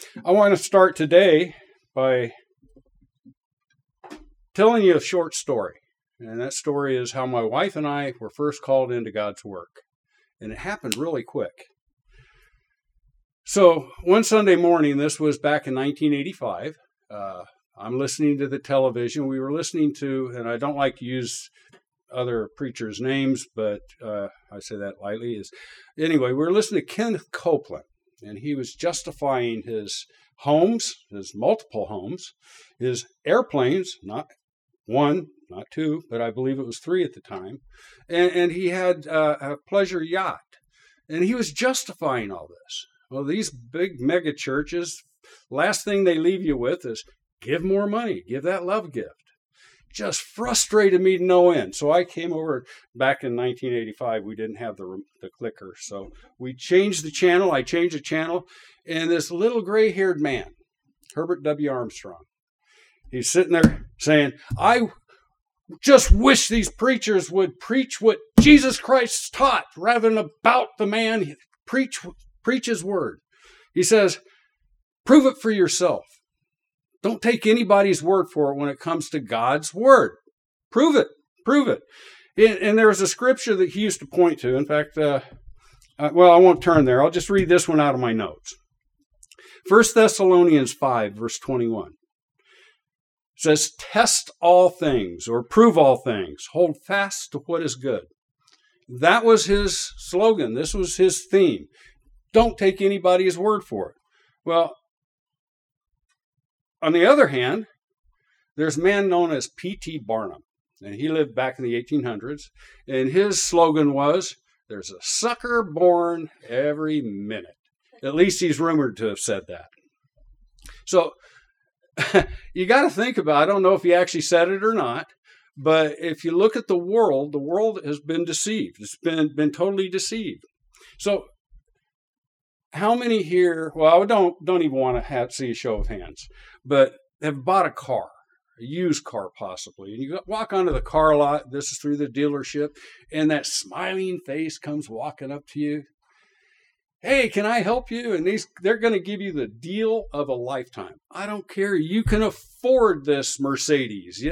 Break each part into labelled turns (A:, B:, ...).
A: I want to start today by telling you a short story. And that story is how my wife and I were first called into God's work. And it happened really quick. So one Sunday morning, this was back in 1985, I'm listening to the television. We were listening to, and I don't like to use other preachers' names, but I say that lightly. Anyway, we were listening to Kenneth Copeland, and he was justifying his homes, his multiple homes, his airplanes, not one, not two, but I believe it was three at the time, and he had a pleasure yacht, and he was justifying all this. Well, these big mega churches, last thing they leave you with is give more money, give that love gift. Just frustrated me to no end. So I came over back in 1985. We didn't have the clicker. So we changed the channel. I changed the channel. And this little gray-haired man, Herbert W. Armstrong, he's sitting there saying, I just wish these preachers would preach what Jesus Christ taught rather than about the man. Preach his word. He says, prove it for yourself. Don't take anybody's word for it when it comes to God's word. Prove it. Prove it. And there's a scripture that he used to point to. In fact, I won't turn there. I'll just read this one out of my notes. 1 Thessalonians 5, verse 21. Says, test all things or prove all things. Hold fast to what is good. That was his slogan. This was his theme. Don't take anybody's word for it. Well, on the other hand, there's a man known as P.T. Barnum, and he lived back in the 1800s, and his slogan was, there's a sucker born every minute. At least he's rumored to have said that. So you got to think about, I don't know if he actually said it or not, but if you look at the world has been deceived. It's been totally deceived. So how many here, well, I don't even want to see a show of hands, but have bought a car, a used car possibly, and you walk onto the car lot, this is through the dealership, and that smiling face comes walking up to you. Hey, can I help you? And they're going to give you the deal of a lifetime. I don't care. You can afford this Mercedes.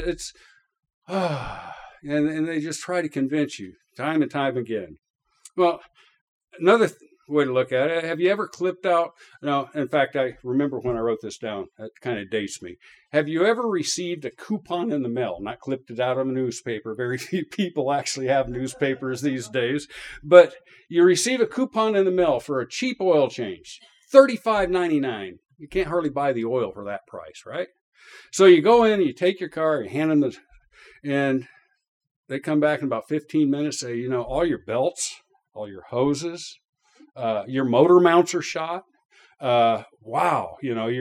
A: And they just try to convince you time and time again. Well, another way to look at it, have you ever clipped out, no, in fact, I remember when I wrote this down, that kind of dates me. Have you ever received a coupon in the mail? Not clipped it out of a newspaper. Very few people actually have newspapers these days. But you receive a coupon in the mail for a cheap oil change, $35.99. You can't hardly buy the oil for that price, right? So you go in, you take your car, you hand them and they come back in about 15 minutes, say, all your belts, all your hoses, your motor mounts are shot. Wow,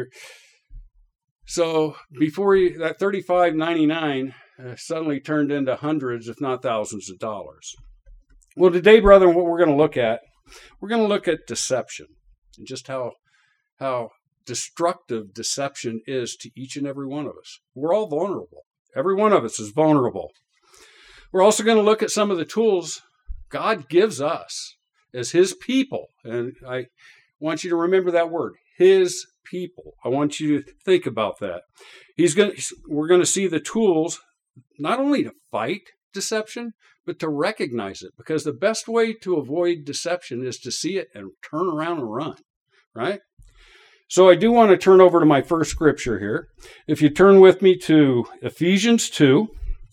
A: so before that $35.99 suddenly turned into hundreds, if not thousands of dollars. Well, today, brethren, what we're going to look at deception and just how destructive deception is to each and every one of us. We're all vulnerable. Every one of us is vulnerable. We're also going to look at some of the tools God gives us as his people. And I want you to remember that word, his people. I want you to think about that. We're going to see the tools not only to fight deception, but to recognize it. Because the best way to avoid deception is to see it and turn around and run, right? So I do want to turn over to my first scripture here. If you turn with me to Ephesians 2.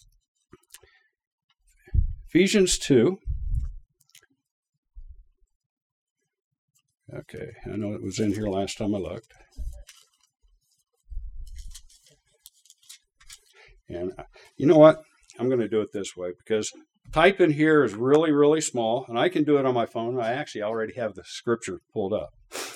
A: Ephesians 2. Okay, I know it was in here last time I looked. And you know what? I'm going to do it this way because type in here is really, really small, and I can do it on my phone. I actually already have the scripture pulled up.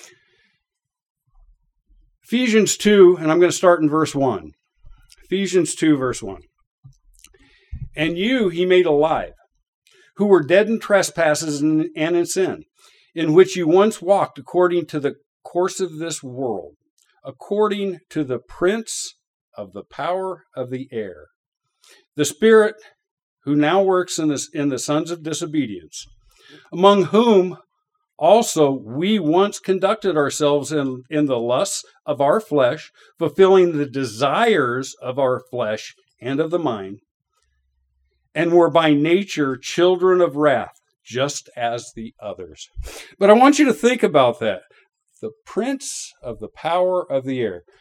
A: Ephesians 2, and I'm going to start in verse 1. Ephesians 2, verse 1. And you he made alive, who were dead in trespasses and in sin, in which you once walked according to the course of this world, according to the prince of the power of the air, the spirit who now works in the sons of disobedience, among whom Also, we once conducted ourselves in the lusts of our flesh, fulfilling the desires of our flesh and of the mind, and were by nature children of wrath, just as the others. But I want you to think about that. The prince of the power of the air.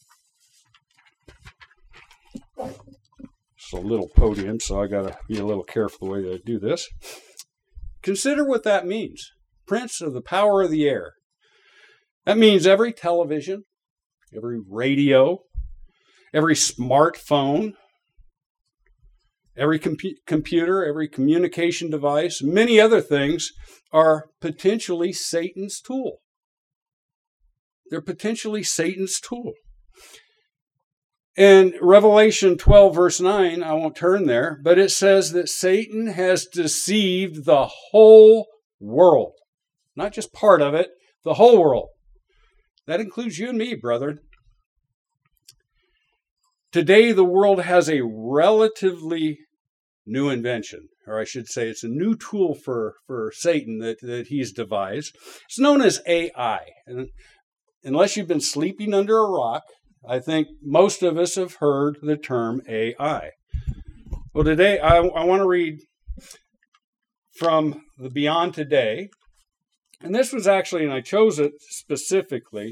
A: It's a little podium, so I got to be a little careful the way that I do this. Consider what that means. Prince of the power of the air. That means every television, every radio, every smartphone, every computer, every communication device, many other things are potentially Satan's tool. They're potentially Satan's tool. In Revelation 12, verse 9, I won't turn there, but it says that Satan has deceived the whole world. Not just part of it, the whole world. That includes you and me, brethren. Today, the world has a relatively new invention, or I should say it's a new tool for Satan that he's devised. It's known as AI. And unless you've been sleeping under a rock, I think most of us have heard the term AI. Well, today I want to read from the Beyond Today. And this was actually, and I chose it specifically,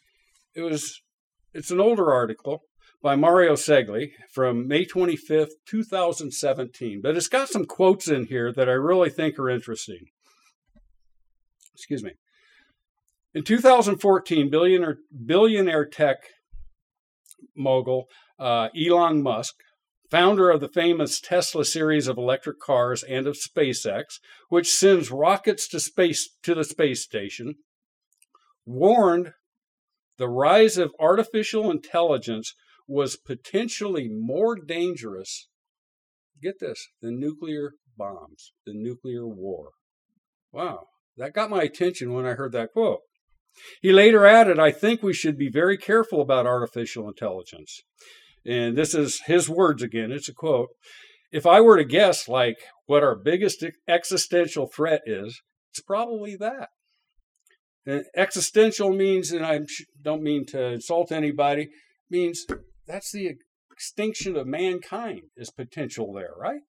A: it's an older article by Mario Segli from May 25th, 2017. But it's got some quotes in here that I really think are interesting. Excuse me. In 2014, billionaire tech mogul Elon Musk, founder of the famous Tesla series of electric cars and of SpaceX, which sends rockets to the space station, warned the rise of artificial intelligence was potentially more dangerous, get this, than nuclear bombs, the nuclear war. Wow, that got my attention when I heard that quote. He later added, I think we should be very careful about artificial intelligence. And this is his words again. It's a quote. If I were to guess, like, what our biggest existential threat is, it's probably that. And existential means, and I don't mean to insult anybody, means that's the extinction of mankind is potential there, right?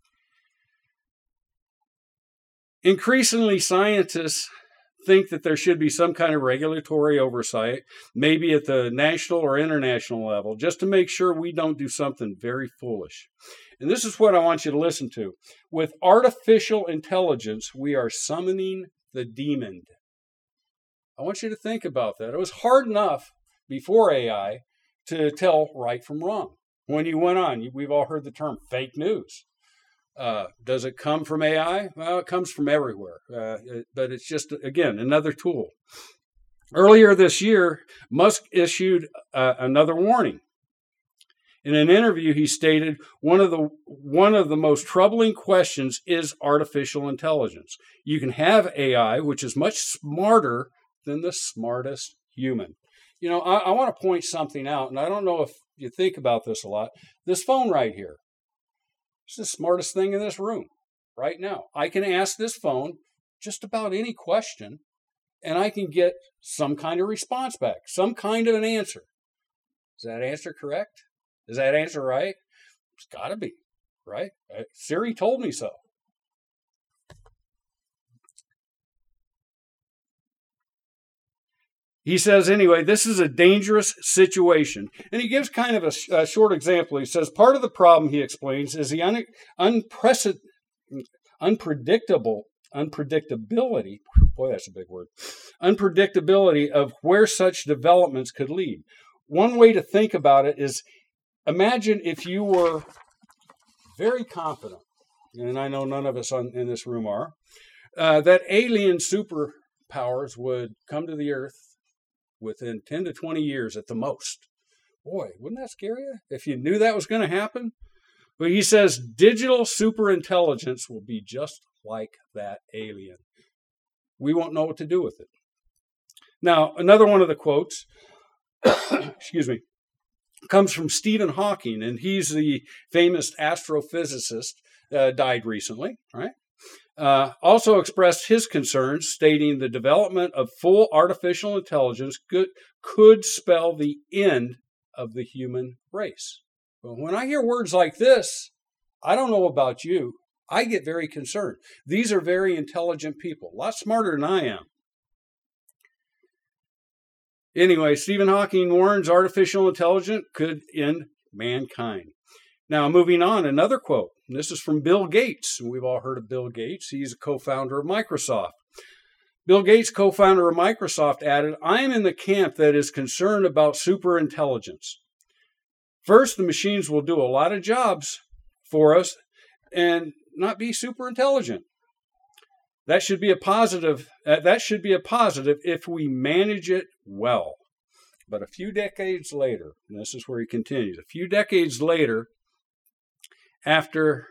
A: Increasingly, scientists think that there should be some kind of regulatory oversight, maybe at the national or international level, just to make sure we don't do something very foolish. And this is what I want you to listen to. With artificial intelligence, we are summoning the demon. I want you to think about that. It was hard enough before AI to tell right from wrong. When you went on, we've all heard the term fake news. Does it come from AI? Well, it comes from everywhere, but it's just, again, another tool. Earlier this year, Musk issued another warning. In an interview, he stated, one of the most troubling questions is artificial intelligence. You can have AI, which is much smarter than the smartest human. You know, I want to point something out, and I don't know if you think about this a lot. This phone right here. It's the smartest thing in this room right now. I can ask this phone just about any question, and I can get some kind of response back, some kind of an answer. Is that answer correct? Is that answer right? It's got to be, right? Siri told me so. He says, anyway, this is a dangerous situation. And he gives kind of a short example. He says, part of the problem, he explains, is the unpredictability, boy, that's a big word, unpredictability of where such developments could lead. One way to think about it is, imagine if you were very confident, and I know none of us in this room are, that alien superpowers would come to the earth within 10 to 20 years at the most. Boy, wouldn't that scare you if you knew that was going to happen? But he says digital superintelligence will be just like that alien. We won't know what to do with it. Now, another one of the quotes, excuse me, comes from Stephen Hawking, and he's the famous astrophysicist, died recently, right? also expressed his concerns, stating the development of full artificial intelligence could spell the end of the human race. But when I hear words like this, I don't know about you, I get very concerned. These are very intelligent people, a lot smarter than I am. Anyway, Stephen Hawking warns artificial intelligence could end mankind. Now, moving on, another quote. This is from Bill Gates. We've all heard of Bill Gates. He's a co-founder of Microsoft. Bill Gates, co-founder of Microsoft, added, "I am in the camp that is concerned about superintelligence. First, the machines will do a lot of jobs for us and not be super intelligent. That should be a positive if we manage it well." But a few decades later, and this is where he continues, a few decades after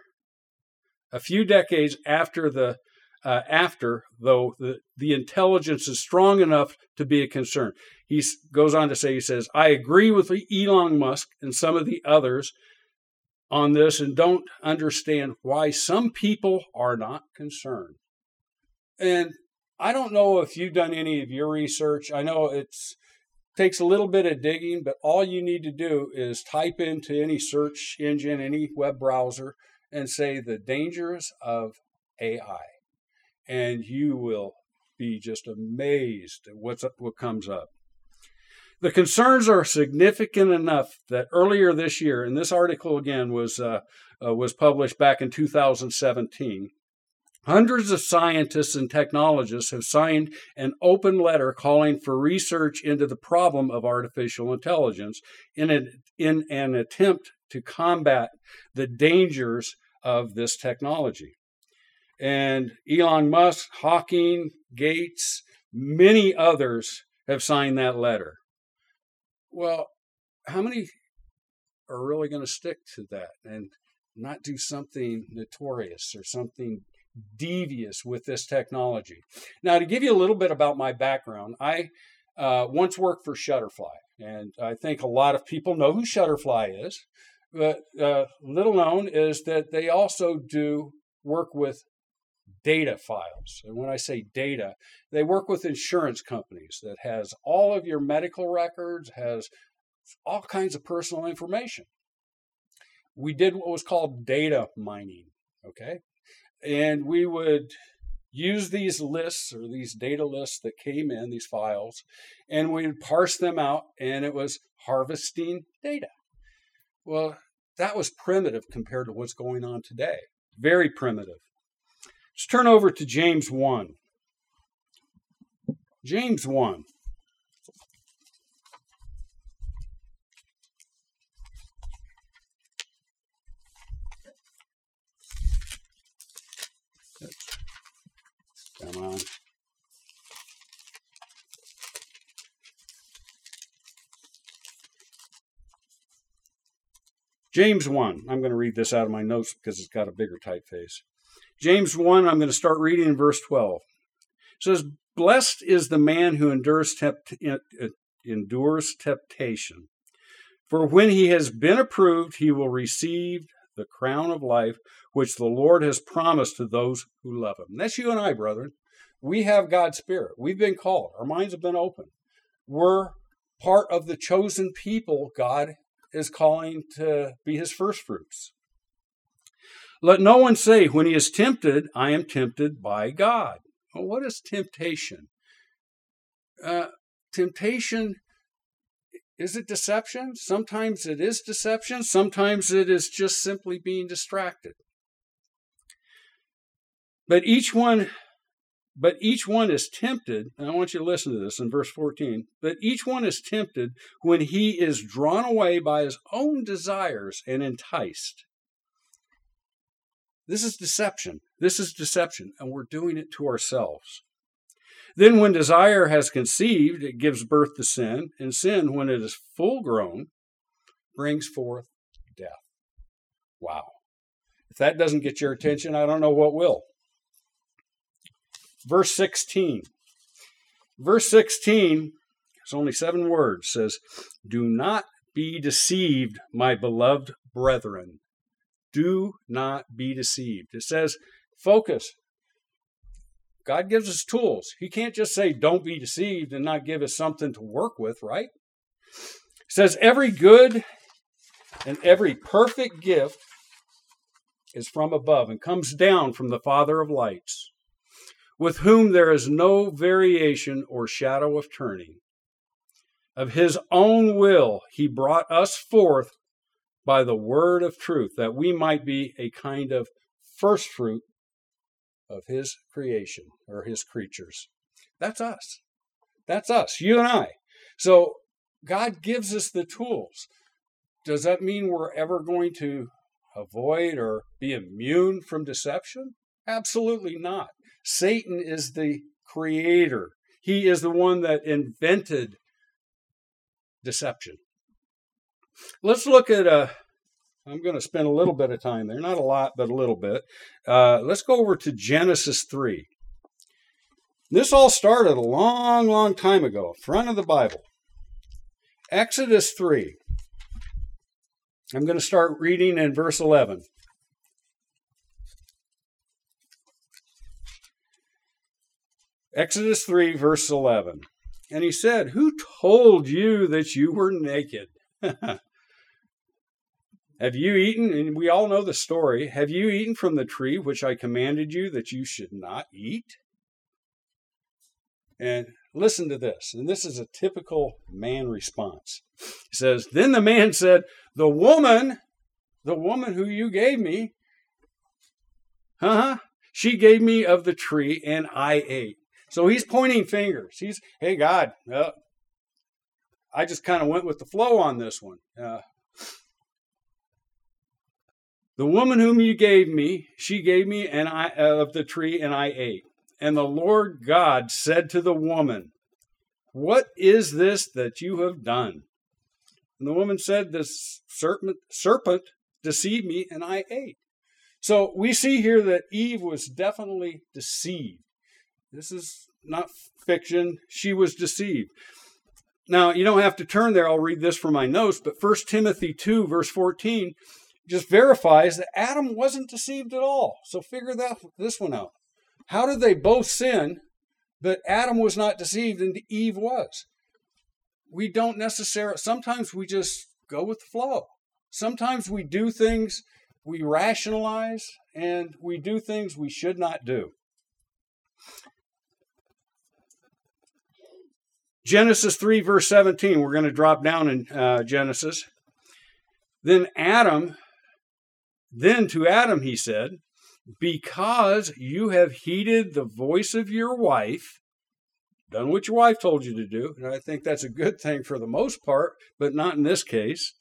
A: the intelligence is strong enough to be a concern. He goes on to say, he says, "I agree with Elon Musk and some of the others on this and don't understand why some people are not concerned." And I don't know if you've done any of your research. I know it takes a little bit of digging, but all you need to do is type into any search engine, any web browser, and say the dangers of AI. And you will be just amazed at what comes up. The concerns are significant enough that earlier this year, and this article again was published back in 2017, hundreds of scientists and technologists have signed an open letter calling for research into the problem of artificial intelligence in an attempt to combat the dangers of this technology. And Elon Musk, Hawking, Gates, many others have signed that letter. Well, how many are really going to stick to that and not do something notorious or something devious with this technology? Now, to give you a little bit about my background, I once worked for Shutterfly, and I think a lot of people know who Shutterfly is, but little known is that they also do work with data files. And when I say data, they work with insurance companies that has all of your medical records, has all kinds of personal information. We did what was called data mining, okay? And we would use these lists or these data lists that came in, these files, and we'd parse them out, and it was harvesting data. Well, that was primitive compared to what's going on today. Very primitive. Let's turn over to James 1. James 1. Come on. James 1. I'm going to read this out of my notes because it's got a bigger typeface. James 1, I'm going to start reading in verse 12. It says, "Blessed is the man who endures temptation. For when he has been approved, he will receive the crown of life, which the Lord has promised to those who love him." And that's you and I, brethren. We have God's Spirit. We've been called. Our minds have been opened. We're part of the chosen people God is calling to be his first fruits. "Let no one say, when he is tempted, I am tempted by God." Well, what is temptation? Temptation, is it deception? Sometimes it is deception. Sometimes it is just simply being distracted. But each one is tempted, and I want you to listen to this in verse 14, "But each one is tempted when he is drawn away by his own desires and enticed." This is deception. This is deception, and we're doing it to ourselves. "Then when desire has conceived, it gives birth to sin, and sin, when it is full grown, brings forth death." Wow. If that doesn't get your attention, I don't know what will. Verse 16. Verse 16, it's only 7 words, says, "Do not be deceived, my beloved brethren." Do not be deceived. It says, focus. God gives us tools. He can't just say, don't be deceived and not give us something to work with, right? It says, every good and every perfect gift is from above and comes down from the Father of lights, with whom there is no variation or shadow of turning. Of his own will, he brought us forth by the word of truth, that we might be a kind of first fruit of his creation, or his creatures. That's us. That's us, you and I. So God gives us the tools. Does that mean we're ever going to avoid or be immune from deception? Absolutely not. Satan is the creator. He is the one that invented deception. Let's look at I'm going to spend a little bit of time there. Not a lot, but a little bit. Let's go over to Genesis 3. This all started a long, long time ago, front of the Bible. Exodus 3. I'm going to start reading in verse 11. Exodus 3, verse 11. And he said, who told you that you were naked? Have you eaten, and we all know the story, have you eaten from the tree which I commanded you that you should not eat? And listen to this, and this is a typical man response. He says, then the man said, the woman who you gave me, she gave me of the tree and I ate. So he's pointing fingers. Hey, God, I just kind of went with the flow on this one. The woman whom you gave me, she gave me of the tree and I ate. And the Lord God said to the woman, what is this that you have done? And the woman said, this serpent deceived me and I ate. So we see here that Eve was definitely deceived. This is not fiction. She was deceived. Now, you don't have to turn there. I'll read this from my notes, but 1 Timothy 2, verse 14, just verifies that Adam wasn't deceived at all. So figure this one out. How did they both sin, but Adam was not deceived and Eve was? We don't necessarily, sometimes we just go with the flow. Sometimes we do things, we rationalize, and we do things we should not do. Genesis 3, verse 17, we're going to drop down in Genesis. Then to Adam he said, because you have heeded the voice of your wife, done what your wife told you to do, and I think that's a good thing for the most part, but not in this case.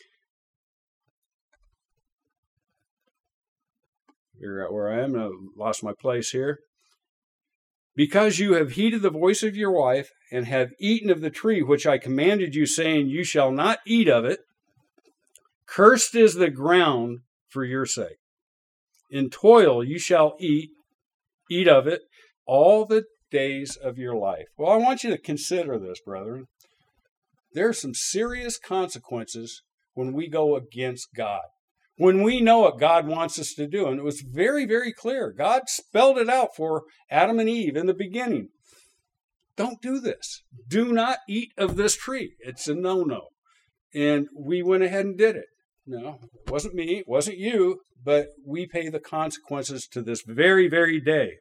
A: Figure out where I am. I lost my place here. Because you have heeded the voice of your wife and have eaten of the tree which I commanded you, saying, you shall not eat of it, cursed is the ground for your sake. In toil you shall eat of it all the days of your life. Well, I want you to consider this, brethren. There are some serious consequences when we go against God. When we know what God wants us to do. And it was very, very clear. God spelled it out for Adam and Eve in the beginning. Don't do this. Do not eat of this tree. It's a no-no. And we went ahead and did it. No, it wasn't me, it wasn't you, but we pay the consequences to this very, very day.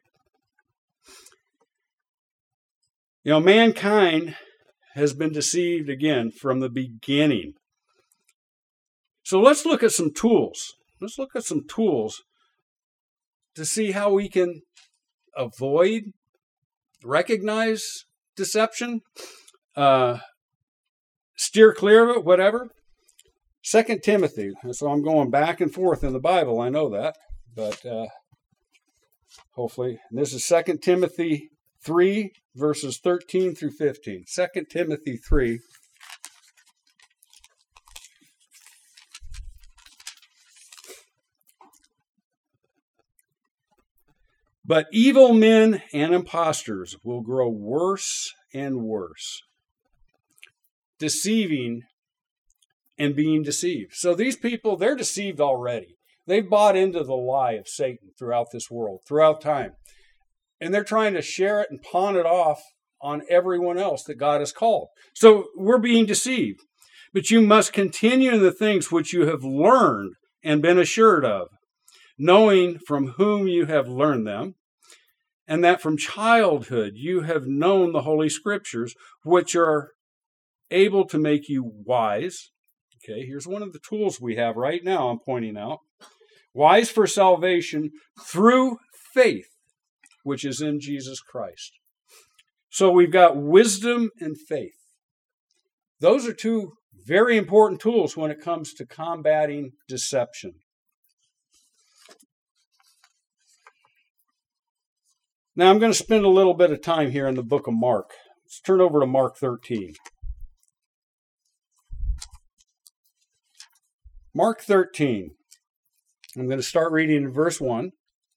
A: You know, mankind has been deceived again from the beginning. So let's look at some tools. Let's look at some tools to see how we can avoid, recognize deception, steer clear of it, whatever. 2 Timothy. So I'm going back and forth in the Bible. I know that. But hopefully, and this is 2 Timothy 3, verses 13 through 15. 2 Timothy 3. But evil men and impostors will grow worse and worse, deceiving and being deceived. So these people, they're deceived already. They've bought into the lie of Satan throughout this world, throughout time. And they're trying to share it and pawn it off on everyone else that God has called. So we're being deceived. But you must continue in the things which you have learned and been assured of, knowing from whom you have learned them, and that from childhood you have known the Holy Scriptures, which are able to make you wise. Okay, here's one of the tools we have right now, I'm pointing out. Wise for salvation through faith, which is in Jesus Christ. So we've got wisdom and faith. Those are two very important tools when it comes to combating deception. Now I'm going to spend a little bit of time here in the book of Mark. Let's turn over to Mark 13. Mark 13. I'm going to start reading in verse 1.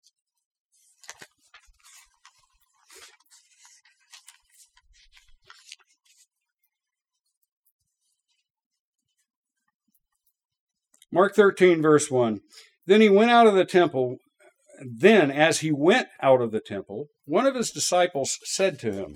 A: Mark 13, verse 1. Then he went out of the temple. Then, as he went out of the temple, one of his disciples said to him,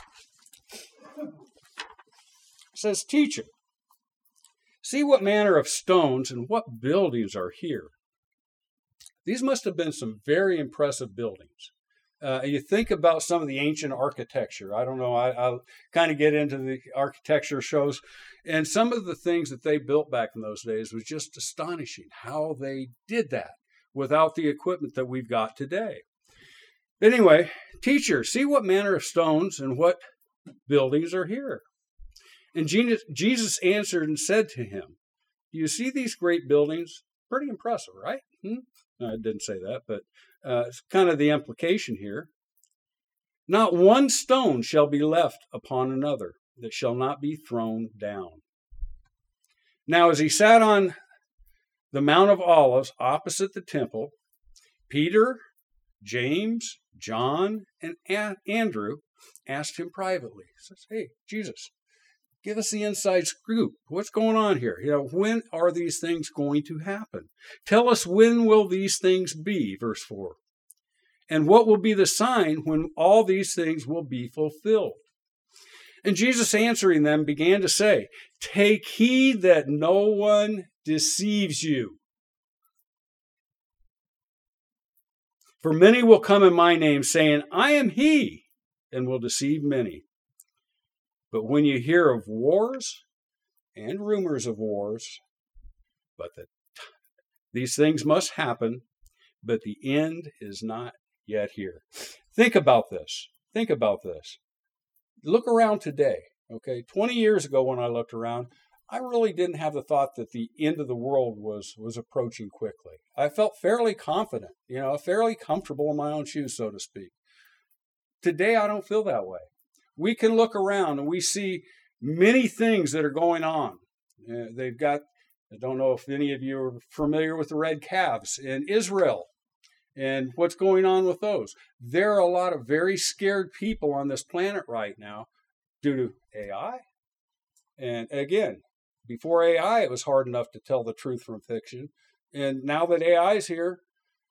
A: says, Teacher, see what manner of stones and what buildings are here. These must have been some very impressive buildings. You think about some of the ancient architecture. I don't know, I kind of get into the architecture shows, and some of the things that they built back in those days was just astonishing how they did that without the equipment that we've got today. Anyway, Teacher, see what manner of stones and what buildings are here. And Jesus answered and said to him, Do you see these great buildings? Pretty impressive, right? No, I didn't say that, but it's kind of the implication here. Not one stone shall be left upon another that shall not be thrown down. Now, as he sat on the Mount of Olives opposite the temple, Peter, James, John, and Andrew asked him privately. He says, Hey, Jesus, give us the inside scoop. What's going on here? When are these things going to happen? Tell us, when will these things be? Verse 4. And what will be the sign when all these things will be fulfilled? And Jesus answering them began to say, Take heed that no one deceives you. For many will come in my name, saying, I am he, and will deceive many. But when you hear of wars and rumors of wars, these things must happen, but the end is not yet here. Think about this. Think about this. Look around today. Okay, 20 years ago when I looked around, I really didn't have the thought that the end of the world was approaching quickly. I felt fairly confident, fairly comfortable in my own shoes, so to speak. Today, I don't feel that way. We can look around and we see many things that are going on. They've got, I don't know if any of you are familiar with the red calves in Israel and what's going on with those. There are a lot of very scared people on this planet right now due to AI. And again, before AI, it was hard enough to tell the truth from fiction. And now that AI is here,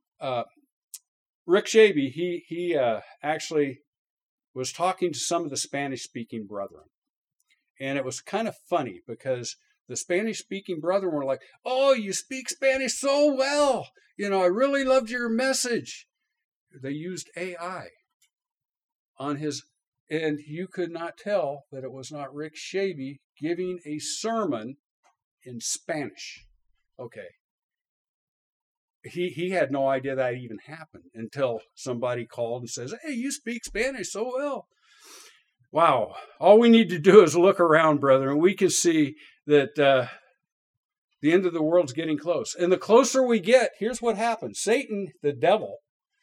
A: Rick Shaby, he actually was talking to some of the Spanish-speaking brethren. And it was kind of funny because the Spanish-speaking brethren were like, oh, you speak Spanish so well. I really loved your message. They used AI on his, and you could not tell that it was not Rick Shaby giving a sermon in Spanish. Okay. He had no idea that even happened until somebody called and says, hey, you speak Spanish so well. Wow. All we need to do is look around, brethren. We can see that the end of the world's getting close. And the closer we get, here's what happens. Satan, the devil,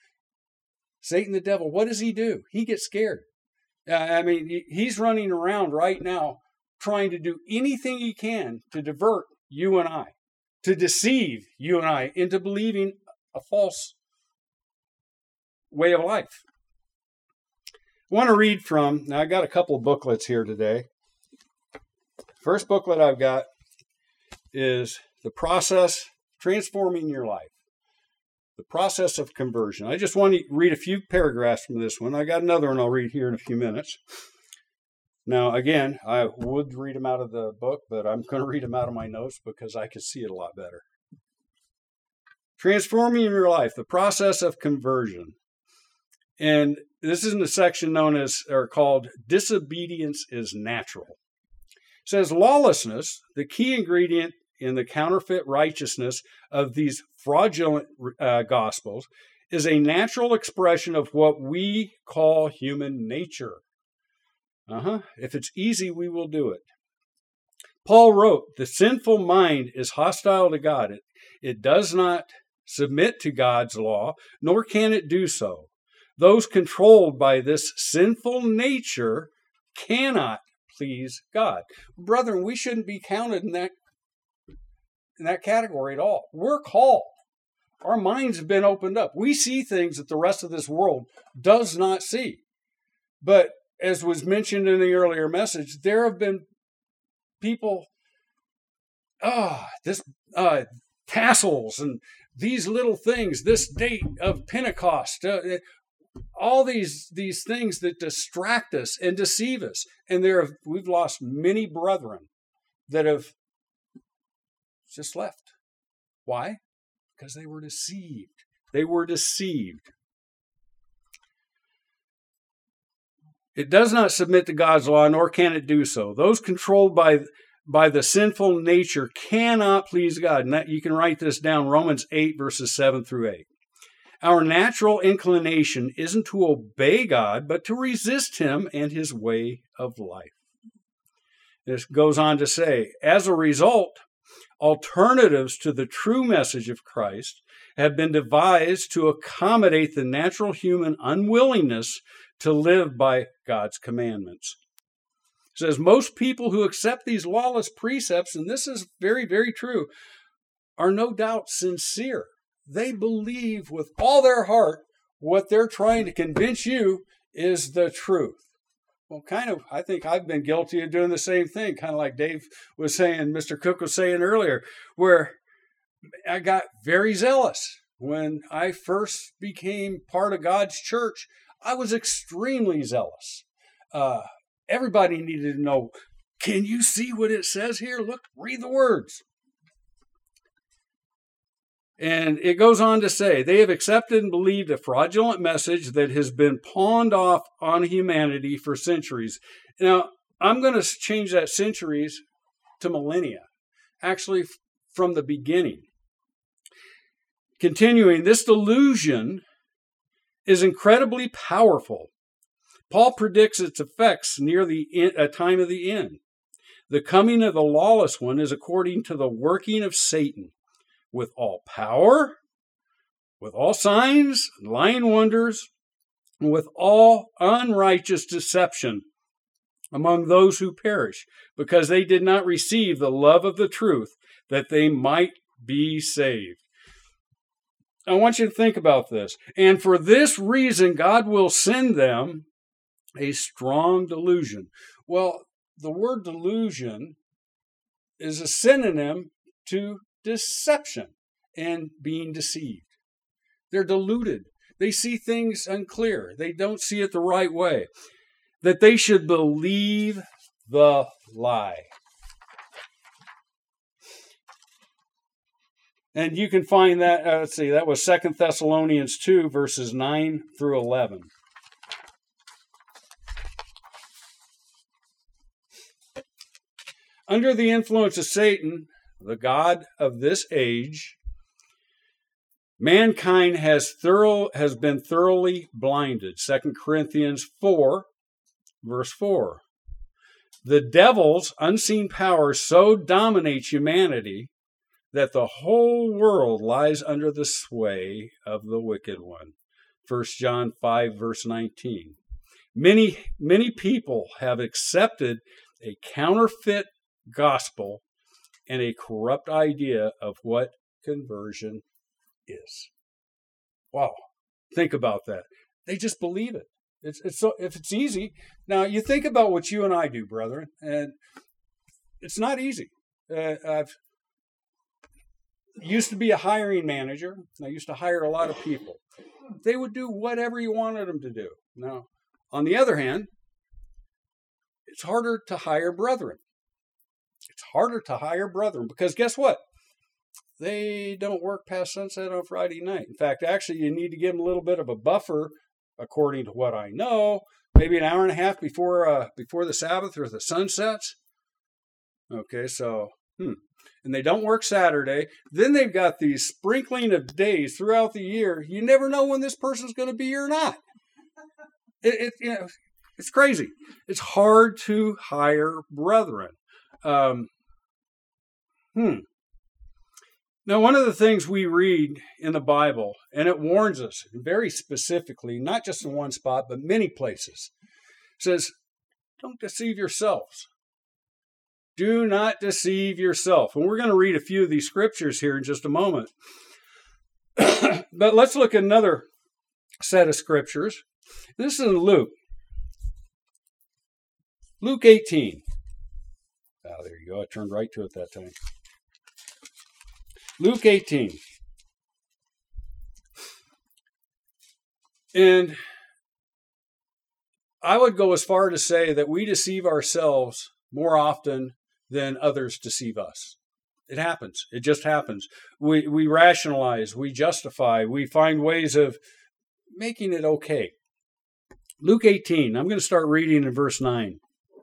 A: what does he do? He gets scared. He's running around right now trying to do anything he can to divert you and I, to deceive you and I into believing a false way of life. I want to read from, now I got a couple of booklets here today. First booklet I've got is The Process Transforming Your Life. The process of conversion. I just want to read a few paragraphs from this one. I got another one I'll read here in a few minutes. Now, again, I would read them out of the book, but I'm going to read them out of my notes because I can see it a lot better. Transforming your life, the process of conversion. And this is in the section known as, or called, Disobedience is Natural. It says, lawlessness, the key ingredient in the counterfeit righteousness of these fraudulent gospels, is a natural expression of what we call human nature. If it's easy, we will do it. Paul wrote, the sinful mind is hostile to God. It does not submit to God's law, nor can it do so. Those controlled by this sinful nature cannot please God. Brethren, we shouldn't be counted in that category at all. We're called. Our minds have been opened up. We see things that the rest of this world does not see. But as was mentioned in the earlier message, there have been people, tassels and these little things, this date of Pentecost, all these things that distract us and deceive us. And we've lost many brethren that have just left. Why? Because they were deceived. They were deceived. It does not submit to God's law, nor can it do so. Those controlled by the sinful nature cannot please God. And you can write this down, Romans 8, verses 7 through 8. Our natural inclination isn't to obey God, but to resist him and his way of life. This goes on to say, as a result, alternatives to the true message of Christ have been devised to accommodate the natural human unwillingness to live by God's commandments. It says most people who accept these lawless precepts, and this is very, very true, are no doubt sincere. They believe with all their heart what they're trying to convince you is the truth. Well, I think I've been guilty of doing the same thing, kind of like Dave was saying, Mr. Cook was saying earlier, where I got very zealous. When I first became part of God's church, I was extremely zealous. Everybody needed to know, can you see what it says here? Look, read the words. And it goes on to say, they have accepted and believed a fraudulent message that has been pawned off on humanity for centuries. Now, I'm going to change that centuries to millennia, actually from the beginning. Continuing, this delusion is incredibly powerful. Paul predicts its effects near the time of the end. The coming of the lawless one is according to the working of Satan, with all power, with all signs, lying wonders, and with all unrighteous deception among those who perish, because they did not receive the love of the truth, that they might be saved. I want you to think about this. And for this reason, God will send them a strong delusion. Well, the word delusion is a synonym to deception and being deceived. They're deluded. They see things unclear. They don't see it the right way. That they should believe the lie. And you can find that, that was 2 Thessalonians 2, verses 9 through 11. Under the influence of Satan, the god of this age, mankind has been thoroughly blinded. 2 Corinthians 4, verse 4. The devil's unseen power so dominates humanity that the whole world lies under the sway of the wicked one. 1 John 5, verse 19. Many people have accepted a counterfeit gospel and a corrupt idea of what conversion is. Wow, think about that. They just believe it. It's so, if it's easy. Now, you think about what you and I do, brethren, and it's not easy. used to be a hiring manager. I used to hire a lot of people. They would do whatever you wanted them to do. Now, on the other hand, it's harder to hire brethren. It's harder to hire brethren because guess what? They don't work past sunset on Friday night. In fact, actually, you need to give them a little bit of a buffer, according to what I know, maybe an hour and a half before the Sabbath or the sun sets. Okay, so, and they don't work Saturday. Then they've got these sprinkling of days throughout the year. You never know when this person's going to be here or not. It's crazy. It's hard to hire brethren. Now, one of the things we read in the Bible, and it warns us very specifically, not just in one spot, but many places, says, don't deceive yourselves. Do not deceive yourself. And we're going to read a few of these scriptures here in just a moment. But let's look at another set of scriptures. This is in Luke. Luke 18. Oh, there you go. I turned right to it that time. Luke 18. And I would go as far to say that we deceive ourselves more often than others deceive us. It happens. It just happens. We rationalize, we justify, we find ways of making it okay. Luke 18, I'm going to start reading in verse 9.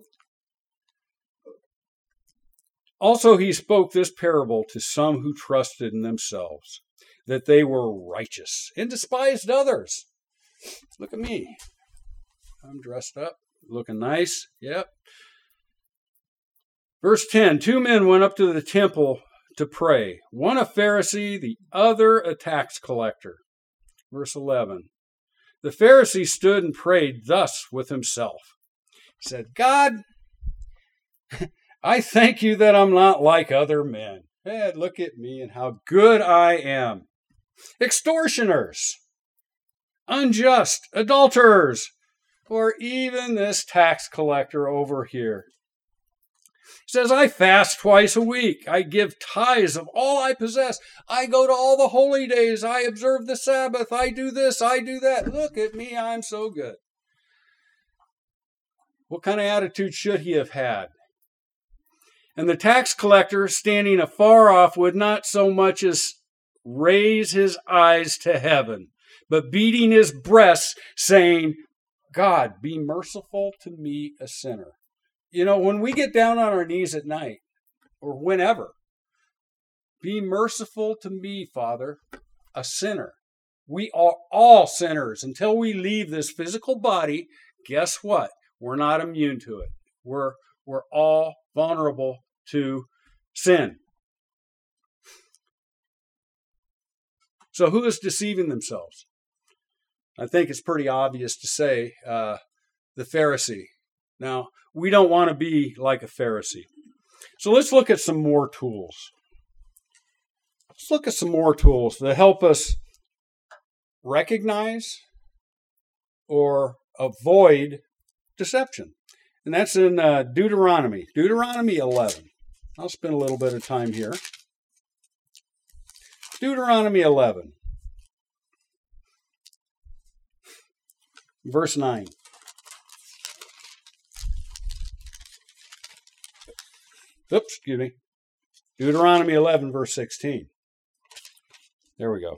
A: Also, he spoke this parable to some who trusted in themselves, that they were righteous and despised others. Look at me. I'm dressed up, looking nice. Yep. Verse 10, 2 men went up to the temple to pray, one a Pharisee, the other a tax collector. Verse 11, the Pharisee stood and prayed thus with himself. He said, God, I thank you that I'm not like other men. Hey, look at me and how good I am. Extortioners, unjust, adulterers, or even this tax collector over here. He says, I fast twice a week. I give tithes of all I possess. I go to all the holy days. I observe the Sabbath. I do this. I do that. Look at me. I'm so good. What kind of attitude should he have had? And the tax collector, standing afar off, would not so much as raise his eyes to heaven, but beating his breast, saying, God, be merciful to me, a sinner. You know, when we get down on our knees at night, or whenever, be merciful to me, Father, a sinner. We are all sinners. Until we leave this physical body, guess what? We're not immune to it. We're all vulnerable to sin. So who is deceiving themselves? I think it's pretty obvious to say the Pharisee. Now, we don't want to be like a Pharisee. So let's look at some more tools. Let's look at some more tools that help us recognize or avoid deception. And that's in Deuteronomy 11. I'll spend a little bit of time here. Deuteronomy 11, verse 9. Oops, excuse me. Deuteronomy 11, verse 16. There we go.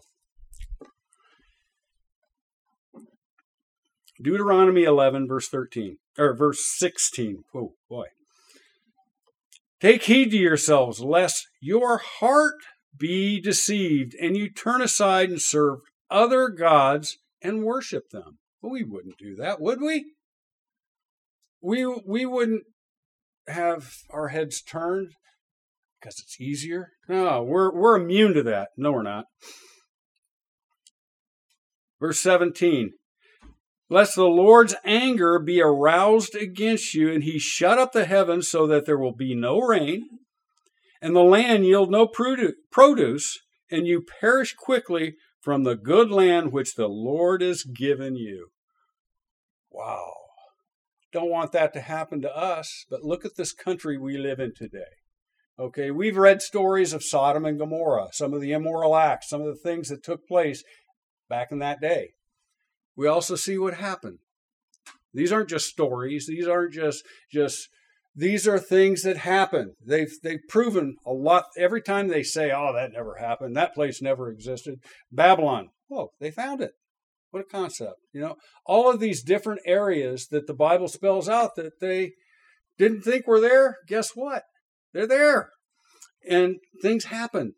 A: Deuteronomy 11, verse 13, or verse 16. Oh, boy. Take heed to yourselves, lest your heart be deceived, and you turn aside and serve other gods and worship them. Well, we wouldn't do that, would we? We wouldn't have our heads turned because it's easier. No, we're immune to that. No, we're not. Verse 17. Lest the Lord's anger be aroused against you, and he shut up the heavens so that there will be no rain, and the land yield no produce, and you perish quickly from the good land which the Lord has given you. Wow. Don't want that to happen to us, but look at this country we live in today. Okay, we've read stories of Sodom and Gomorrah, some of the immoral acts, some of the things that took place back in that day. We also see what happened. These aren't just stories. These aren't just these are things that happen. They've proven a lot. Every time they say, "Oh, that never happened. That place never existed." Babylon. Oh, they found it. What a concept. All of these different areas that the Bible spells out that they didn't think were there. Guess what? They're there. And things happened.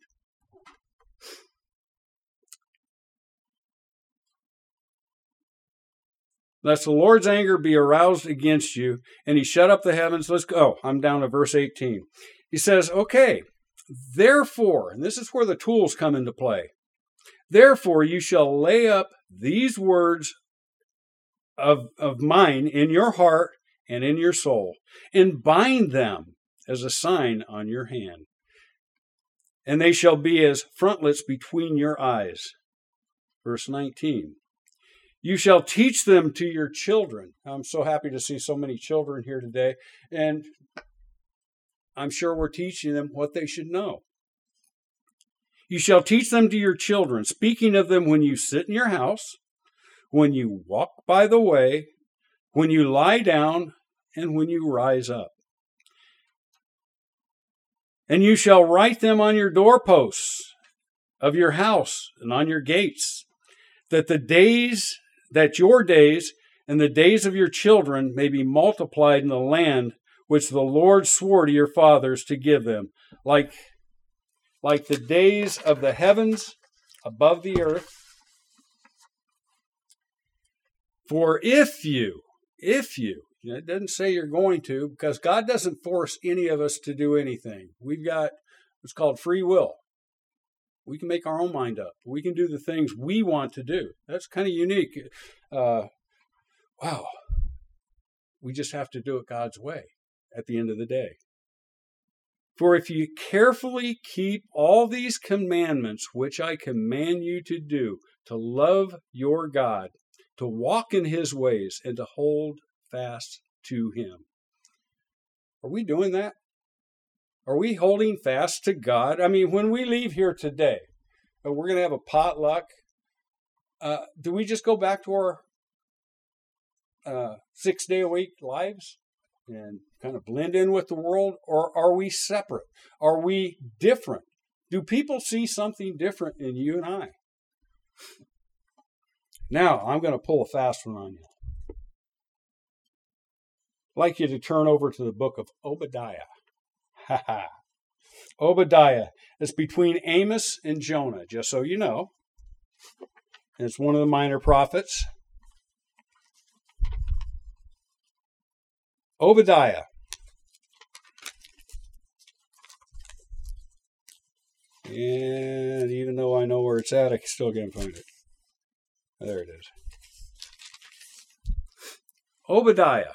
A: Lest the Lord's anger be aroused against you, and he shut up the heavens. Let's go. I'm down to verse 18. He says, okay, therefore, and this is where the tools come into play. Therefore, you shall lay up these words of mine in your heart and in your soul, and bind them as a sign on your hand. And they shall be as frontlets between your eyes. Verse 19. You shall teach them to your children. I'm so happy to see so many children here today. And I'm sure we're teaching them what they should know. You shall teach them to your children, speaking of them when you sit in your house, when you walk by the way, when you lie down, and when you rise up. And you shall write them on your doorposts of your house and on your gates, that your days and the days of your children may be multiplied in the land which the Lord swore to your fathers to give them, like the days of the heavens above the earth. For if you, it doesn't say you're going to, because God doesn't force any of us to do anything. We've got what's called free will. We can make our own mind up. We can do the things we want to do. That's kind of unique. Wow. We just have to do it God's way at the end of the day. For if you carefully keep all these commandments which I command you to do, to love your God, to walk in his ways, and to hold fast to him. Are we doing that? Are we holding fast to God? I mean, when we leave here today, we're going to have a potluck. Do we just go back to our 6-day-a-week lives and kind of blend in with the world? Or are we separate? Are we different? Do people see something different in you and I? Now, I'm going to pull a fast one on you. I'd like you to turn over to the book of Obadiah. Obadiah. It's between Amos and Jonah, just so you know. It's one of the minor prophets. Obadiah. And even though I know where it's at, I still can't find it. There it is. Obadiah.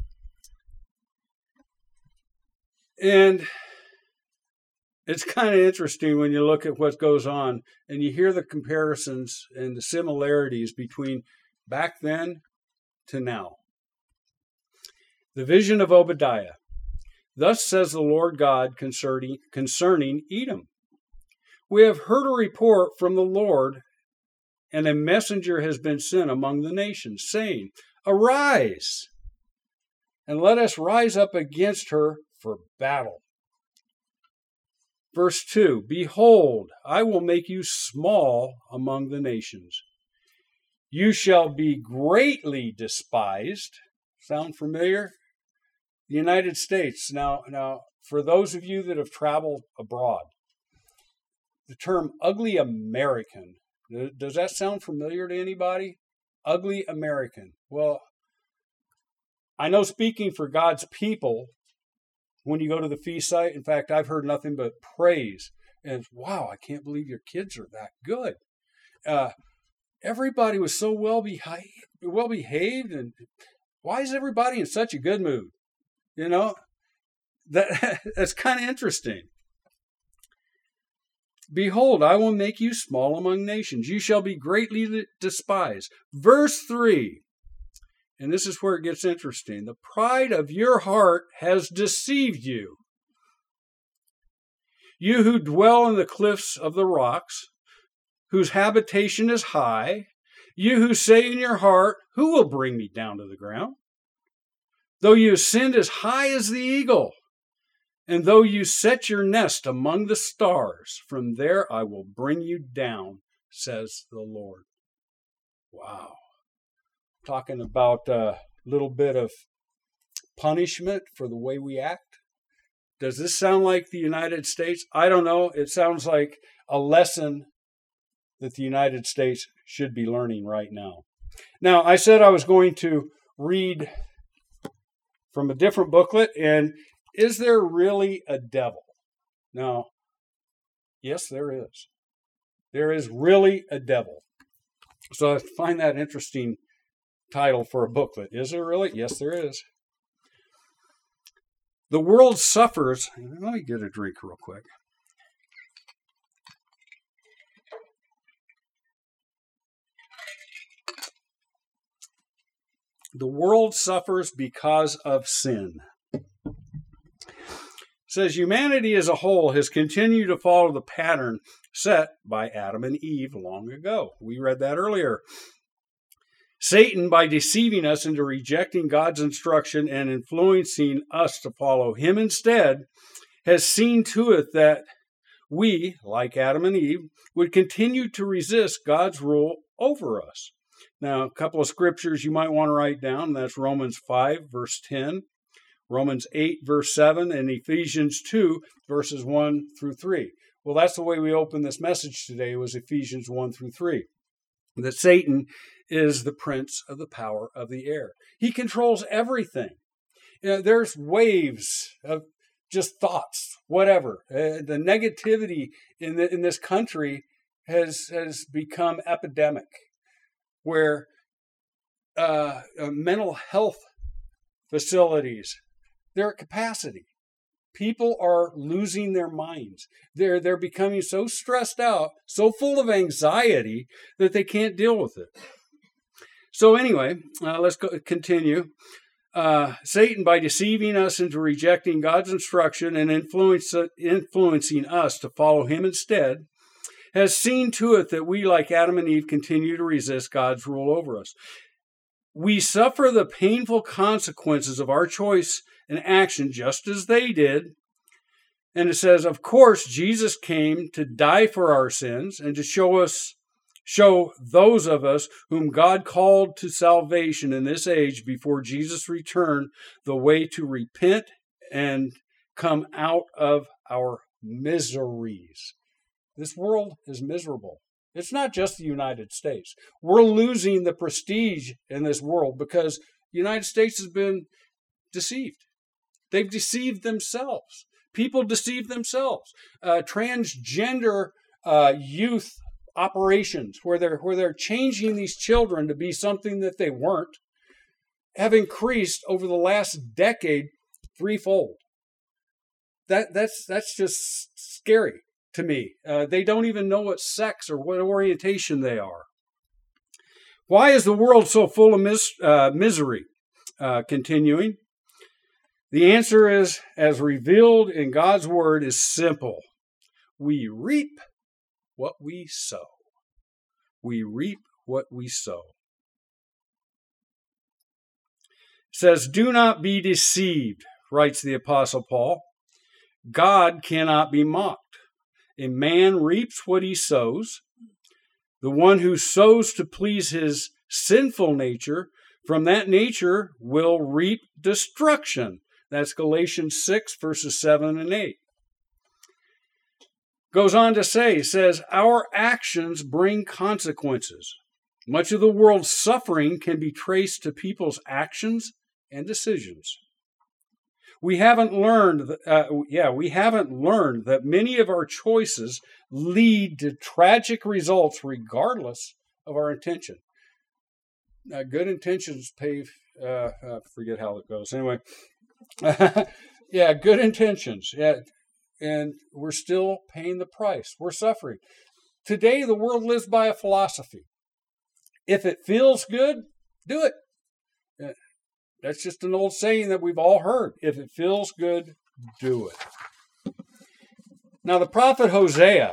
A: And it's kind of interesting when you look at what goes on and you hear the comparisons and the similarities between back then to now. The vision of Obadiah. Thus says the Lord God concerning Edom. We have heard a report from the Lord, and a messenger has been sent among the nations, saying, Arise, and let us rise up against her for battle. Verse 2, Behold, I will make you small among the nations. You shall be greatly despised. Sound familiar? The United States. Now, for those of you that have traveled abroad, the term ugly American, does that sound familiar to anybody? Ugly American. Well, I know speaking for God's people, when you go to the feast site, in fact, I've heard nothing but praise. And wow, I can't believe your kids are that good. Everybody was so well behaved, and why is everybody in such a good mood? You know, that's kind of interesting. Behold, I will make you small among nations. You shall be greatly despised. Verse 3, and this is where it gets interesting. The pride of your heart has deceived you. You who dwell in the cliffs of the rocks, whose habitation is high, you who say in your heart, who will bring me down to the ground? Though you ascend as high as the eagle, and though you set your nest among the stars, from there I will bring you down, says the Lord. Wow. Talking about a little bit of punishment for the way we act. Does this sound like the United States? I don't know. It sounds like a lesson that the United States should be learning right now. Now, I said I was going to read from a different booklet, and is there really a devil? Now, yes, there is. There is really a devil. So I find that interesting title for a booklet. Is there really? Yes, there is. The world suffers. Let me get a drink real quick. The world suffers because of sin. It says humanity as a whole has continued to follow the pattern set by Adam and Eve long ago. We read that earlier. Satan, by deceiving us into rejecting God's instruction and influencing us to follow him instead, has seen to it that we, like Adam and Eve, would continue to resist God's rule over us. Now, a couple of scriptures you might want to write down. That's Romans 5, verse 10, Romans 8, verse 7, and Ephesians 2, verses 1 through 3. Well, that's the way we opened this message today, was Ephesians 1 through 3. That Satan is the prince of the power of the air. He controls everything. You know, there's waves of just thoughts, whatever. The negativity in this country has become epidemic, where mental health facilities, they're at capacity. People are losing their minds. They're becoming so stressed out, so full of anxiety that they can't deal with it. So anyway, let's continue. Satan, by deceiving us into rejecting God's instruction and influencing us to follow him instead, has seen to it that we, like Adam and Eve, continue to resist God's rule over us. We suffer the painful consequences of our choice and action just as they did. And it says, of course, Jesus came to die for our sins and to show those of us whom God called to salvation in this age before Jesus returned the way to repent and come out of our miseries. This world is miserable. It's not just the United States. We're losing the prestige in this world because the United States has been deceived. They've deceived themselves. People deceive themselves. Transgender youth operations, where they're changing these children to be something that they weren't, have increased over the last decade threefold. That's just scary to me. They don't even know what sex or what orientation they are. Why is the world so full of misery? Continuing. The answer is, as revealed in God's word, is simple. We reap what we sow. We reap what we sow. It says, do not be deceived, writes the Apostle Paul. God cannot be mocked. A man reaps what he sows. The one who sows to please his sinful nature, from that nature will reap destruction. That's Galatians 6, verses 7 and 8. Goes on to say, says, our actions bring consequences. Much of the world's suffering can be traced to people's actions and decisions. We haven't learned that many of our choices lead to tragic results regardless of our intention. Good intentions pave, forget how it goes. Anyway, yeah, good intentions. Yeah, and we're still paying the price. We're suffering. Today, the world lives by a philosophy. If it feels good, do it. That's just an old saying that we've all heard. If it feels good, do it. Now the prophet Hosea.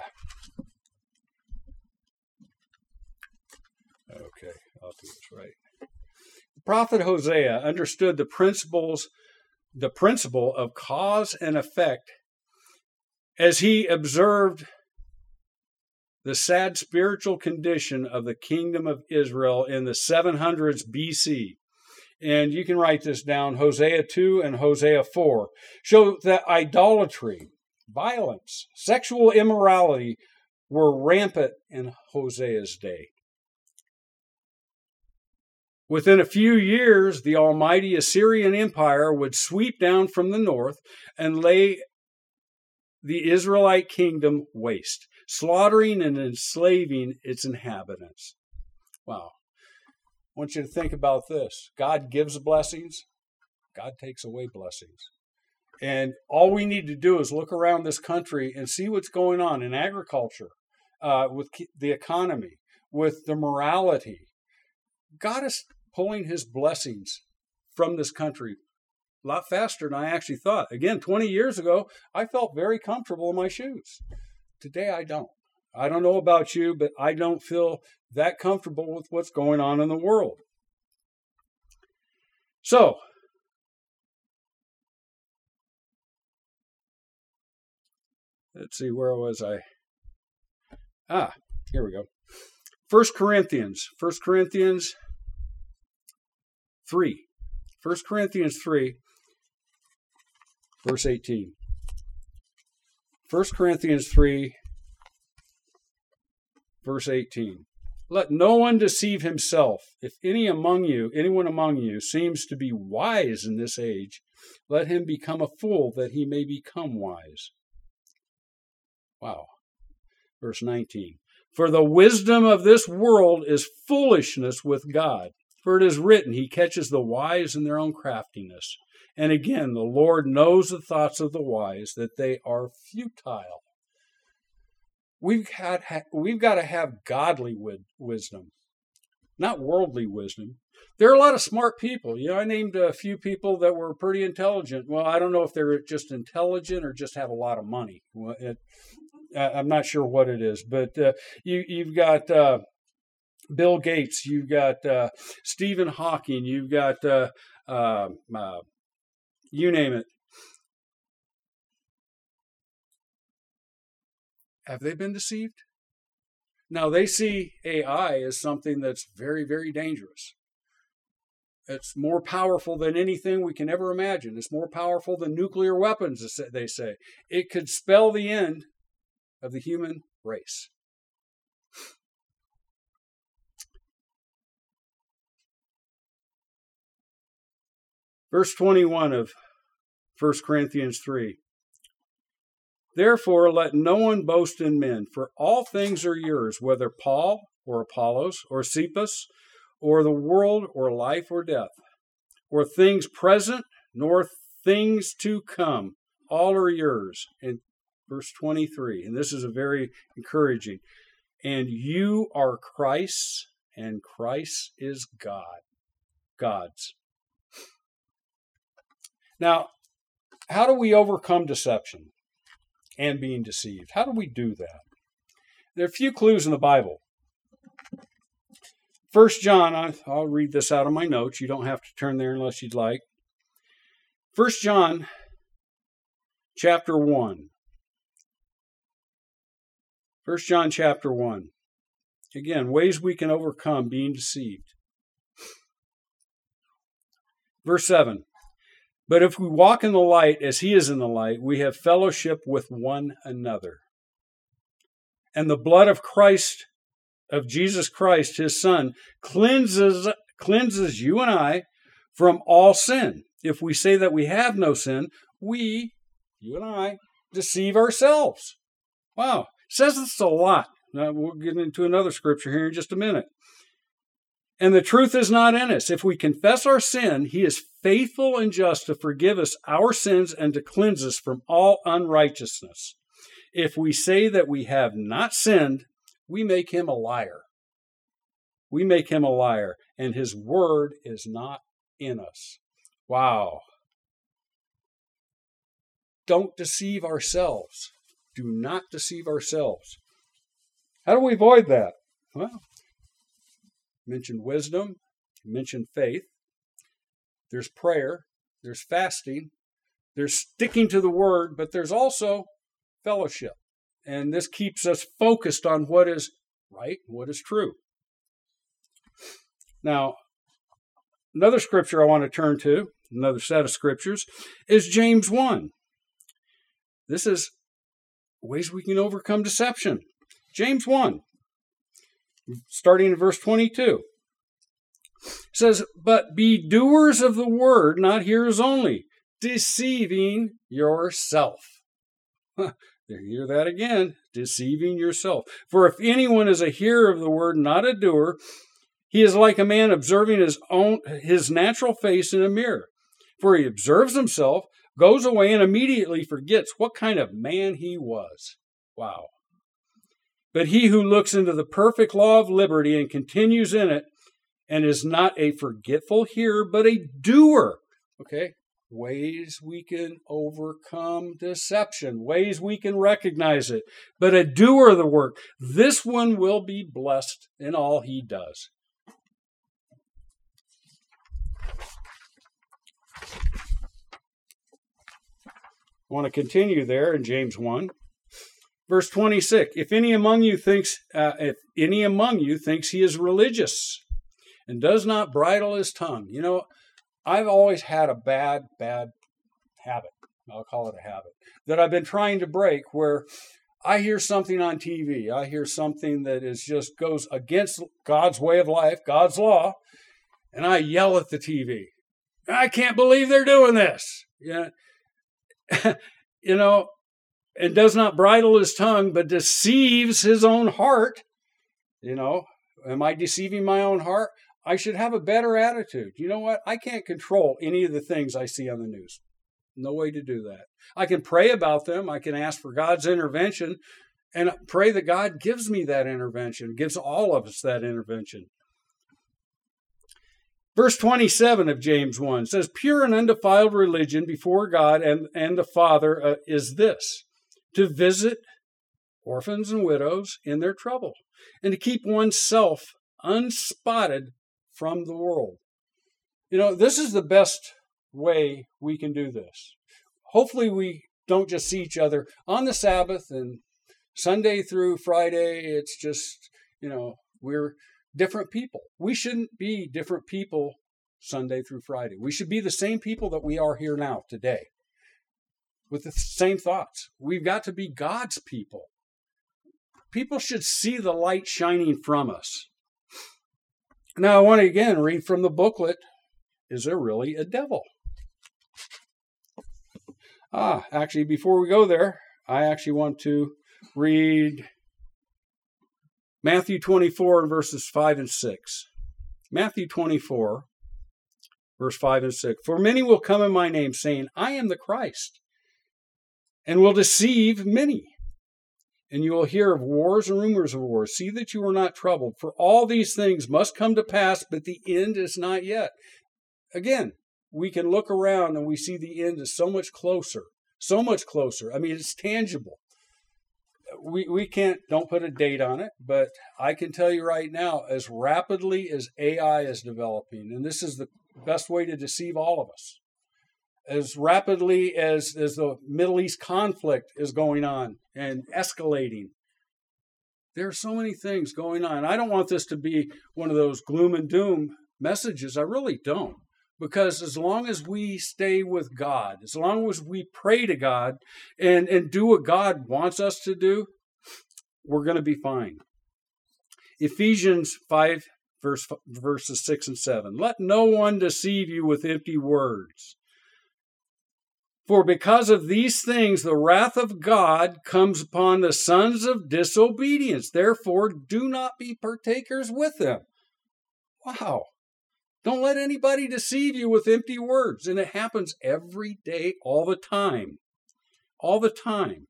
A: Okay, I'll do this right. The prophet Hosea understood the principle of cause and effect as he observed the sad spiritual condition of the kingdom of Israel in the 700s BC. And you can write this down, Hosea 2 and Hosea 4, show that idolatry, violence, sexual immorality were rampant in Hosea's day. Within a few years, the almighty Assyrian Empire would sweep down from the north and lay the Israelite kingdom waste, slaughtering and enslaving its inhabitants. Wow. I want you to think about this. God gives blessings. God takes away blessings. And all we need to do is look around this country and see what's going on in agriculture, with the economy, with the morality. God is pulling his blessings from this country a lot faster than I actually thought. Again, 20 years ago, I felt very comfortable in my shoes. Today, I don't. I don't know about you, but I don't feel that comfortable with what's going on in the world. So, let's see, where was I? Here we go. 1 Corinthians 3. 1 Corinthians 3, verse 18. 1 Corinthians 3, verse 18. Let no one deceive himself. If anyone among you seems to be wise in this age, let him become a fool that he may become wise. Wow. Verse 19. For the wisdom of this world is foolishness with God. For it is written, he catches the wise in their own craftiness. And again, the Lord knows the thoughts of the wise, that they are futile. We've got to have godly wisdom, not worldly wisdom. There are a lot of smart people. I named a few people that were pretty intelligent. Well, I don't know if they're just intelligent or just have a lot of money. I'm not sure what it is, but you've got Bill Gates, you've got Stephen Hawking, you've got you name it. Have they been deceived? Now, they see AI as something that's very, very dangerous. It's more powerful than anything we can ever imagine. It's more powerful than nuclear weapons, they say. It could spell the end of the human race. Verse 21 of 1 Corinthians 3. Therefore, let no one boast in men, for all things are yours, whether Paul or Apollos or Cephas or the world or life or death, or things present nor things to come. All are yours. In verse 23, and this is a very encouraging. And you are Christ's, and Christ is God's. Now, how do we overcome deception and being deceived? How do we do that? There are a few clues in the Bible. 1 John, I'll read this out of my notes. You don't have to turn there unless you'd like. 1 John chapter 1. 1 John chapter 1. Again, ways we can overcome being deceived. Verse 7. But if we walk in the light as he is in the light, we have fellowship with one another. And the blood of Christ, of Jesus Christ, his Son, cleanses you and I from all sin. If we say that we have no sin, you and I, deceive ourselves. Wow. It says this a lot. Now, we'll get into another scripture here in just a minute. And the truth is not in us. If we confess our sin, he is faithful and just to forgive us our sins and to cleanse us from all unrighteousness. If we say that we have not sinned, we make him a liar. We make him a liar, and his word is not in us. Wow. Don't deceive ourselves. Do not deceive ourselves. How do we avoid that? Well, mentioned wisdom, mentioned faith. There's prayer, there's fasting, there's sticking to the word, but there's also fellowship. And this keeps us focused on what is right, what is true. Now, another scripture I want to turn to, another set of scriptures, is James 1. This is ways we can overcome deception. James 1, starting in verse 22. It says, "But be doers of the word, not hearers only, deceiving yourself." You hear that again, deceiving yourself. "For if anyone is a hearer of the word, not a doer, he is like a man observing his natural face in a mirror. For he observes himself, goes away, and immediately forgets what kind of man he was." Wow. "But he who looks into the perfect law of liberty and continues in it, and is not a forgetful hearer, but a doer." Okay? Ways we can overcome deception, ways we can recognize it. "But a doer of the work, this one will be blessed in all he does." I want to continue there in James 1. Verse 26, if any among you thinks he is religious and does not bridle his tongue. You know, I've always had a bad habit. I'll call it a habit that I've been trying to break, where I hear something on TV. I hear something that is just goes against God's way of life, God's law, and I yell at the TV. "I can't believe they're doing this." Yeah. You know, and does not bridle his tongue, but deceives his own heart. You know, am I deceiving my own heart? I should have a better attitude. You know what? I can't control any of the things I see on the news. No way to do that. I can pray about them. I can ask for God's intervention and pray that God gives me that intervention, gives all of us that intervention. Verse 27 of James 1 says, "Pure and undefiled religion before God and the Father is this, to visit orphans and widows in their trouble, and to keep oneself unspotted from the world." You know, this is the best way we can do this. Hopefully we don't just see each other on the Sabbath and Sunday through Friday. It's just, you know, we're different people. We shouldn't be different people Sunday through Friday. We should be the same people that we are here now today, with the same thoughts. We've got to be God's people. People should see the light shining from us. Now, I want to again read from the booklet, Is There Really a Devil? Actually, before we go there, I actually want to read Matthew 24 and verses 5 and 6. Matthew 24, verse 5 and 6. "For many will come in my name, saying, 'I am the Christ,' and will deceive many. And you will hear of wars and rumors of wars. See that you are not troubled, for all these things must come to pass, but the end is not yet." Again, we can look around and we see the end is so much closer. So much closer. I mean, it's tangible. We don't put a date on it, but I can tell you right now, as rapidly as AI is developing, and this is the best way to deceive all of us, as rapidly as the Middle East conflict is going on and escalating, there are so many things going on. I don't want this to be one of those gloom and doom messages. I really don't. Because as long as we stay with God, as long as we pray to God and do what God wants us to do, we're going to be fine. Ephesians 5, verses 6 and 7. "Let no one deceive you with empty words. For because of these things, the wrath of God comes upon the sons of disobedience. Therefore, do not be partakers with them." Wow. Don't let anybody deceive you with empty words. And it happens every day, all the time. All the time.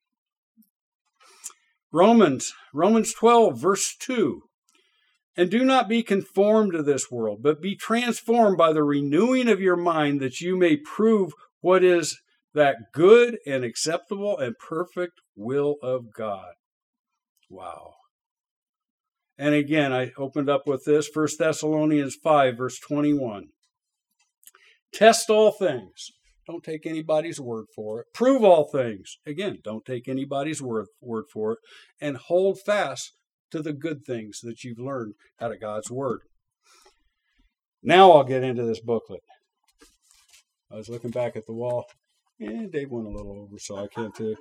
A: Romans 12, verse 2. "And do not be conformed to this world, but be transformed by the renewing of your mind, that you may prove what is that good and acceptable and perfect will of God. Wow. And again, I opened up with this, 1 Thessalonians 5, verse 21. Test all things. Don't take anybody's word for it. Prove all things. Again, don't take anybody's word for it. And hold fast to the good things that you've learned out of God's word. Now I'll get into this booklet. I was looking back at the wall. Dave went a little over, so I can't too.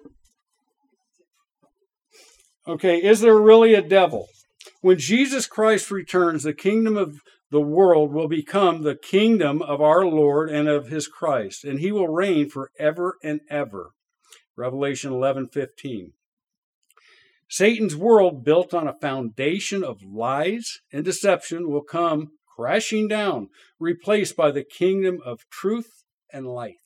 A: Okay, is there really a devil? When Jesus Christ returns, the kingdom of the world will become the kingdom of our Lord and of his Christ, and he will reign forever and ever. Revelation 11:15. Satan's world, built on a foundation of lies and deception, will come crashing down, replaced by the kingdom of truth and light.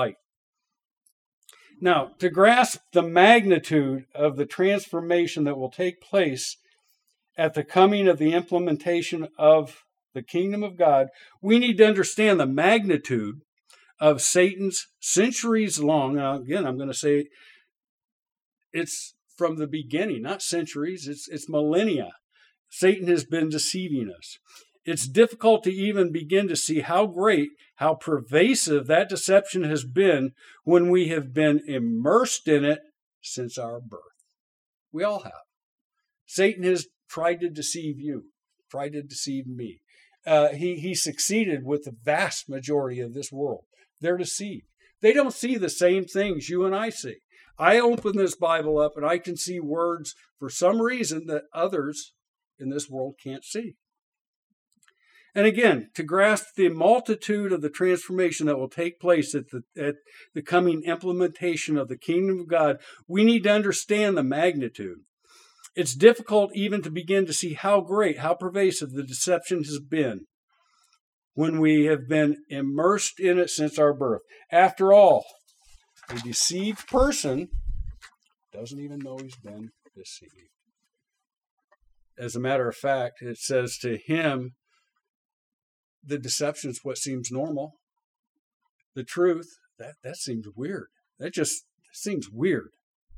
A: Now, to grasp the magnitude of the transformation that will take place at the coming of the implementation of the kingdom of God, we need to understand the magnitude of Satan's centuries-long, again, I'm going to say it's from the beginning, not centuries, it's millennia. Satan has been deceiving us. It's difficult to even begin to see how great, how pervasive that deception has been when we have been immersed in it since our birth. We all have. Satan has tried to deceive you, tried to deceive me. He succeeded with the vast majority of this world. They're deceived. They don't see the same things you and I see. I open this Bible up and I can see words for some reason that others in this world can't see. And again, to grasp the multitude of the transformation that will take place at the coming implementation of the kingdom of God, we need to understand the magnitude. It's difficult even to begin to see how great, how pervasive the deception has been when we have been immersed in it since our birth. After all, a deceived person doesn't even know he's been deceived. As a matter of fact, it says to him, the deception is what seems normal. The truth, that seems weird. That just seems weird.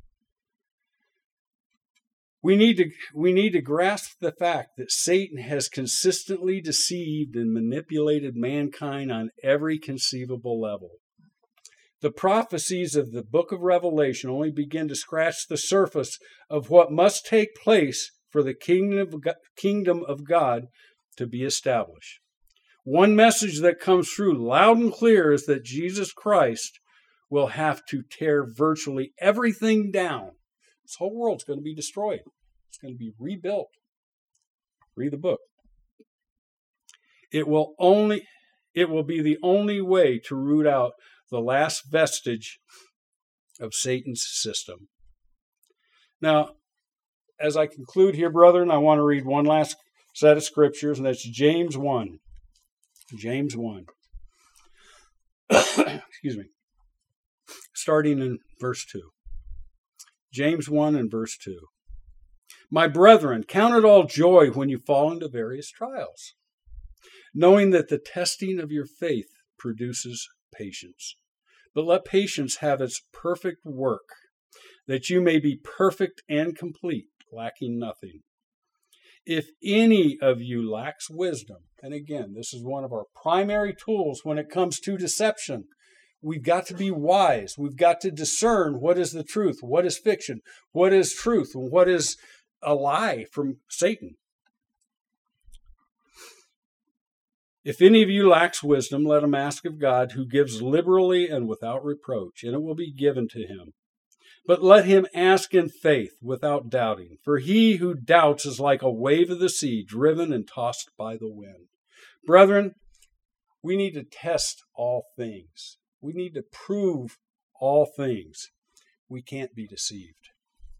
A: We need to grasp the fact that Satan has consistently deceived and manipulated mankind on every conceivable level. The prophecies of the book of Revelation only begin to scratch the surface of what must take place for the kingdom of God to be established. One message that comes through loud and clear is that Jesus Christ will have to tear virtually everything down. This whole world's going to be destroyed. It's going to be rebuilt. Read the book. It will be the only way to root out the last vestige of Satan's system. Now, as I conclude here, brethren, I want to read one last set of scriptures, and that's James 1. James 1. Excuse me. Starting in verse 2. James 1 and verse 2. My brethren, count it all joy when you fall into various trials, knowing that the testing of your faith produces patience. But let patience have its perfect work, that you may be perfect and complete, lacking nothing. If any of you lacks wisdom, and again, this is one of our primary tools when it comes to deception. We've got to be wise. We've got to discern what is the truth, what is fiction, what is truth, and what is a lie from Satan. If any of you lacks wisdom, let him ask of God, who gives liberally and without reproach, and it will be given to him. But let him ask in faith, without doubting. For he who doubts is like a wave of the sea, driven and tossed by the wind. Brethren, we need to test all things. We need to prove all things. We can't be deceived.